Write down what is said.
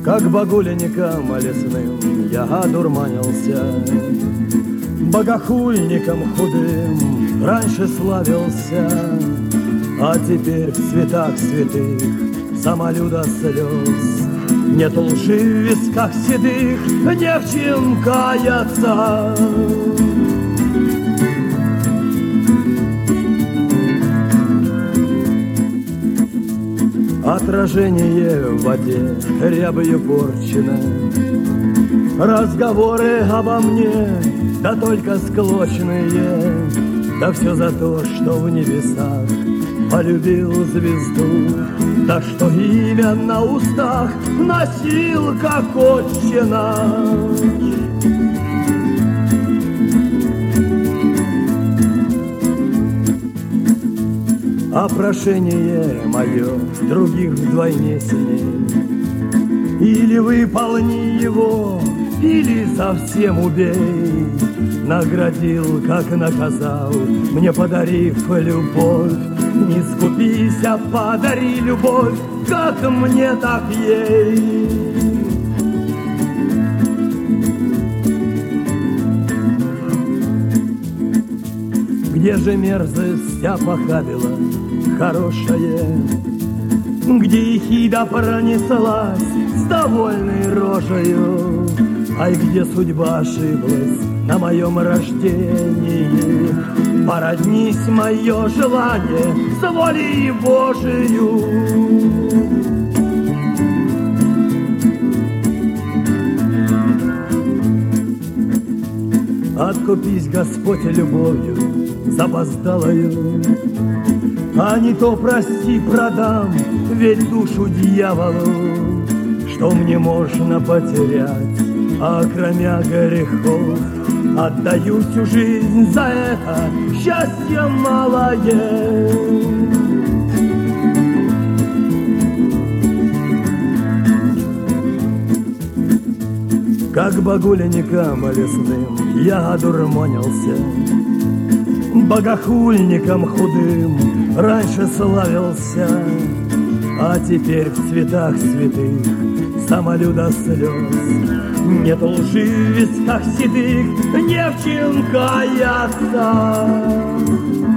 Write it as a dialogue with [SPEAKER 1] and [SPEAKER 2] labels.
[SPEAKER 1] Как багульником лесным я одурманился, богохульником худым раньше славился, а теперь в цветах святых самолюда слез. Нет лжи в висках седых, не в чем каяться. Отражение в воде рябью порчено, разговоры обо мне, да только склочные, да все за то, что в небесах полюбил звезду, да что имя на устах носил, как отче наш. А прошение мое других вдвойне сильней. Или выполни его, или совсем убей. Наградил, как наказал, мне подарив любовь. Не скупись, а подари любовь, как мне, так ей. Где же мерзость опохабила хорошая, где ехида пронеслась с довольной рожею, ай, где судьба ошиблась на моем рождении. Породнись мое желание с волей Божию. Откупись, Господь, любовью запоздалою, а не то, прости, продам ведь душу дьяволу. Что мне можно потерять, а кроме грехов отдаю всю жизнь за это счастье малое. Как багульником лесным я одурманился, богохульником худым раньше славился, а теперь в цветах святых самолюда слез. Нет лжи в висках седых, не в чем каяться.